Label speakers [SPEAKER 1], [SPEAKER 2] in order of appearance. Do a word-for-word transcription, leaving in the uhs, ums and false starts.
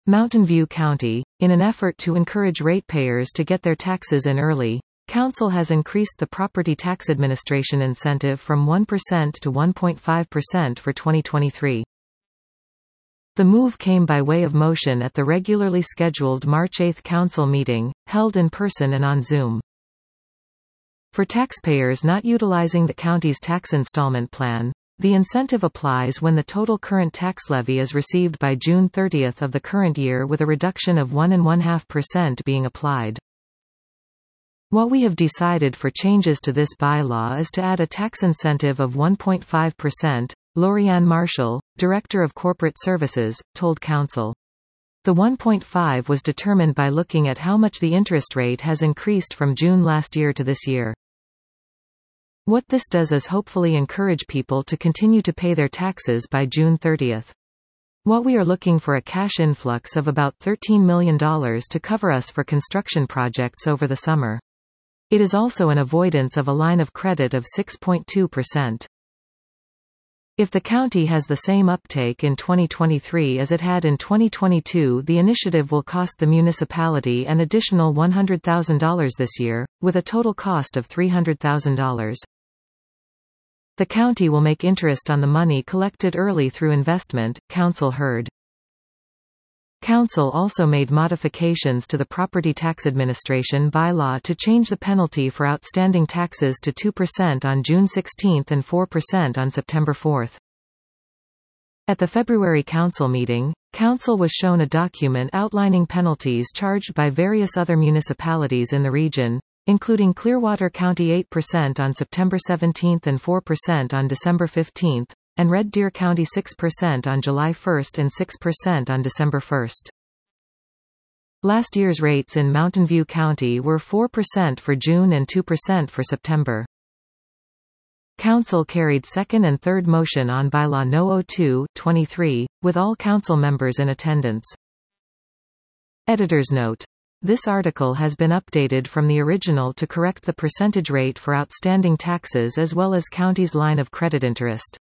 [SPEAKER 1] Mountain View County, in an effort to encourage ratepayers to get their taxes in early, Council has increased the property tax administration incentive from one percent to one point five percent for twenty twenty-three. The move came by way of motion at the regularly scheduled March eighth Council meeting, held in person and on Zoom. For taxpayers not utilizing the county's tax installment plan, the incentive applies when the total current tax levy is received by June thirtieth of the current year, with a reduction of one and one half percent being applied. What we have decided for changes to this bylaw is to add a tax incentive of one point five percent, Lorianne Marshall, Director of Corporate Services, told Council. The one point five was determined by looking at how much the interest rate has increased from June last year to this year. What this does is hopefully encourage people to continue to pay their taxes by June thirtieth. What we are looking for a cash influx of about thirteen million dollars to cover us for construction projects over the summer. It is also an avoidance of a line of credit of six point two percent. If the county has the same uptake in twenty twenty-three as it had in twenty twenty-two, the initiative will cost the municipality an additional one hundred thousand dollars this year, with a total cost of three hundred thousand dollars. The county will make interest on the money collected early through investment, Council heard. Council also made modifications to the property tax administration bylaw to change the penalty for outstanding taxes to two percent on June sixteenth and four percent on September fourth. At the February Council meeting, Council was shown a document outlining penalties charged by various other municipalities in the region, including Clearwater County eight percent on September seventeenth and four percent on December fifteenth, and Red Deer County six percent on July first and six percent on December first. Last year's rates in Mountain View County were four percent for June and two percent for September. Council carried second and third motion on Bylaw No. oh two twenty-three, with all council members in attendance. Editor's note. This article has been updated from the original to correct the percentage rate for outstanding taxes as well as county's line of credit interest.